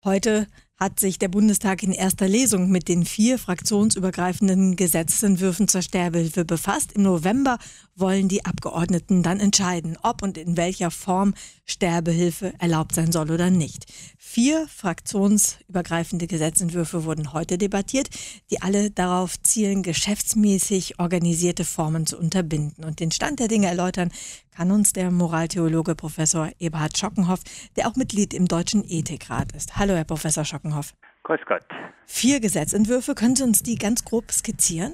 Heute hat sich der Bundestag in erster Lesung mit den 4 fraktionsübergreifenden Gesetzesentwürfen zur Sterbehilfe befasst. Im November wollen die Abgeordneten dann entscheiden, ob und in welcher Form Sterbehilfe erlaubt sein soll oder nicht. 4 fraktionsübergreifende Gesetzentwürfe wurden heute debattiert, die alle darauf zielen, geschäftsmäßig organisierte Formen zu unterbinden. Und den Stand der Dinge erläutern kann uns der Moraltheologe Professor Eberhard Schockenhoff, der auch Mitglied im Deutschen Ethikrat ist. Hallo, Herr Professor Schockenhoff. Grüß Gott. 4 Gesetzentwürfe, können Sie uns die ganz grob skizzieren?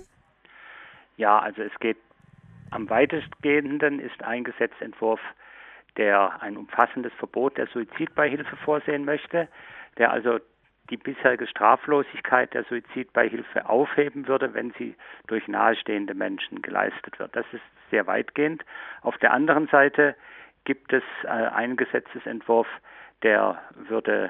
Ja, also es geht am weitestgehenden ist ein Gesetzentwurf, der ein umfassendes Verbot der Suizidbeihilfe vorsehen möchte, der also die bisherige Straflosigkeit der Suizidbeihilfe aufheben würde, wenn sie durch nahestehende Menschen geleistet wird. Das ist sehr weitgehend. Auf der anderen Seite gibt es einen Gesetzesentwurf, der würde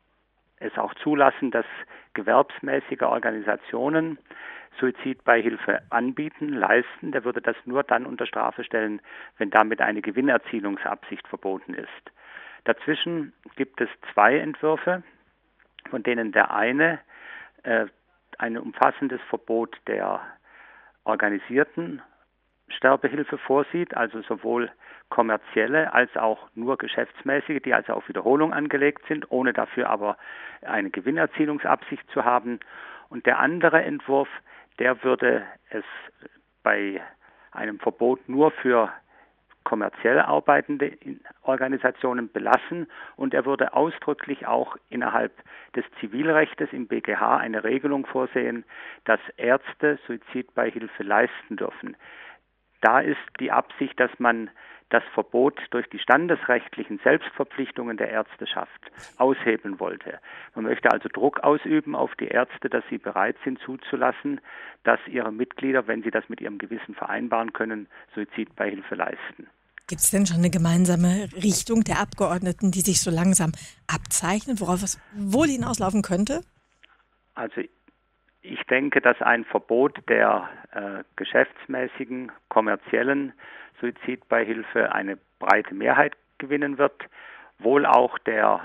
es auch zulassen, dass gewerbsmäßige Organisationen Suizidbeihilfe anbieten, leisten. Der würde das nur dann unter Strafe stellen, wenn damit eine Gewinnerzielungsabsicht verboten ist. Dazwischen gibt es 2 Entwürfe, von denen der eine ein umfassendes Verbot der organisierten Sterbehilfe vorsieht, also sowohl kommerzielle als auch nur geschäftsmäßige, die also auf Wiederholung angelegt sind, ohne dafür aber eine Gewinnerzielungsabsicht zu haben. Und der andere Entwurf, der würde es bei einem Verbot nur für kommerziell arbeitende Organisationen belassen und er würde ausdrücklich auch innerhalb des Zivilrechtes im BGH eine Regelung vorsehen, dass Ärzte Suizidbeihilfe leisten dürfen. Da ist die Absicht, dass man das Verbot durch die standesrechtlichen Selbstverpflichtungen der Ärzteschaft aushebeln wollte. Man möchte also Druck ausüben auf die Ärzte, dass sie bereit sind zuzulassen, dass ihre Mitglieder, wenn sie das mit ihrem Gewissen vereinbaren können, Suizidbeihilfe leisten. Gibt es denn schon eine gemeinsame Richtung der Abgeordneten, die sich so langsam abzeichnet, worauf es wohl hinauslaufen könnte? Also ich denke, dass ein Verbot der geschäftsmäßigen, kommerziellen Suizidbeihilfe eine breite Mehrheit gewinnen wird, wohl auch der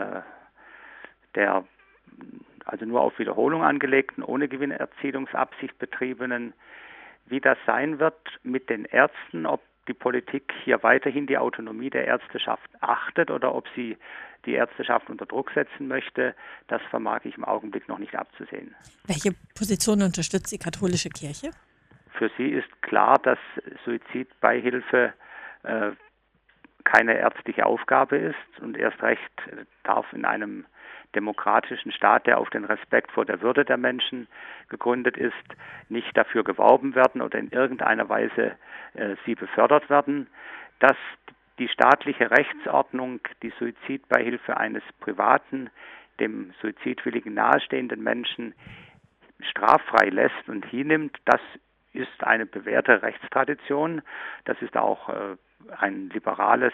also nur auf Wiederholung angelegten, ohne Gewinnerzielungsabsicht betriebenen. Wie das sein wird mit den Ärzten, ob die Politik hier weiterhin die Autonomie der Ärzteschaft achtet oder ob sie die Ärzteschaft unter Druck setzen möchte, das vermag ich im Augenblick noch nicht abzusehen. Welche Position unterstützt die katholische Kirche? Für sie ist klar, dass Suizidbeihilfe keine ärztliche Aufgabe ist und erst recht darf in einem demokratischen Staat, der auf den Respekt vor der Würde der Menschen gegründet ist, nicht dafür geworben werden oder in irgendeiner Weise sie befördert werden, dass die staatliche Rechtsordnung die Suizidbeihilfe eines privaten, dem Suizidwilligen nahestehenden Menschen straffrei lässt und hinnimmt, das ist eine bewährte Rechtstradition. Das ist auch ein liberales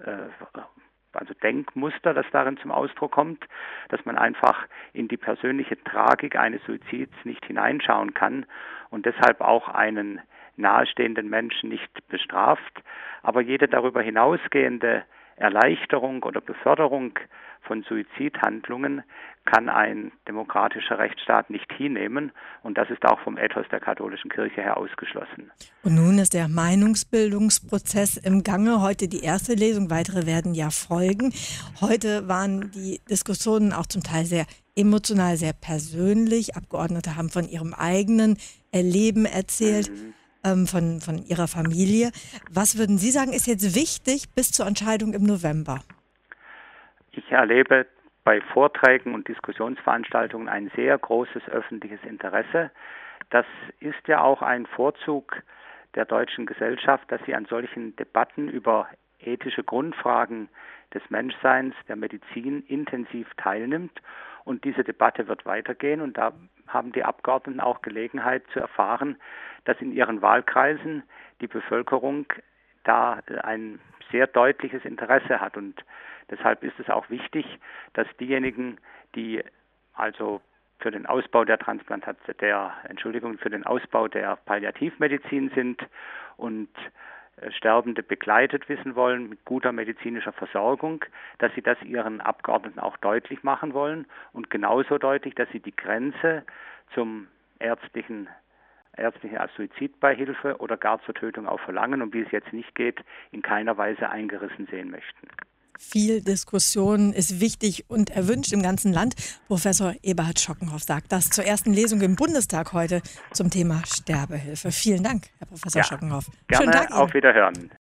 Denkmuster, das darin zum Ausdruck kommt, dass man einfach in die persönliche Tragik eines Suizids nicht hineinschauen kann und deshalb auch einen nahestehenden Menschen nicht bestraft. Aber jede darüber hinausgehende Erleichterung oder Beförderung von Suizidhandlungen kann ein demokratischer Rechtsstaat nicht hinnehmen. Und das ist auch vom Ethos der katholischen Kirche her ausgeschlossen. Und nun ist der Meinungsbildungsprozess im Gange. Heute die erste Lesung, weitere werden ja folgen. Heute waren die Diskussionen auch zum Teil sehr emotional, sehr persönlich. Abgeordnete haben von ihrem eigenen Erleben erzählt. Von Ihrer Familie. Was würden Sie sagen, ist jetzt wichtig bis zur Entscheidung im November? Ich erlebe bei Vorträgen und Diskussionsveranstaltungen ein sehr großes öffentliches Interesse. Das ist ja auch ein Vorzug der deutschen Gesellschaft, dass sie an solchen Debatten über ethische Grundfragen des Menschseins, der Medizin intensiv teilnimmt. Und diese Debatte wird weitergehen und da haben die Abgeordneten auch Gelegenheit zu erfahren, dass in ihren Wahlkreisen die Bevölkerung da ein sehr deutliches Interesse hat. Und deshalb ist es auch wichtig, dass diejenigen, die also für den Ausbau der für den Ausbau der Palliativmedizin sind und Sterbende begleitet wissen wollen mit guter medizinischer Versorgung, dass sie das ihren Abgeordneten auch deutlich machen wollen und genauso deutlich, dass sie die Grenze zum ärztliche als Suizidbeihilfe oder gar zur Tötung auch verlangen und wie es jetzt nicht geht, in keiner Weise eingerissen sehen möchten. Viel Diskussion ist wichtig und erwünscht im ganzen Land. Professor Eberhard Schockenhoff sagt das zur ersten Lesung im Bundestag heute zum Thema Sterbehilfe. Vielen Dank, Herr Professor Schockenhoff. Gerne, Schönen Tag Ihnen. Auf Wiederhören.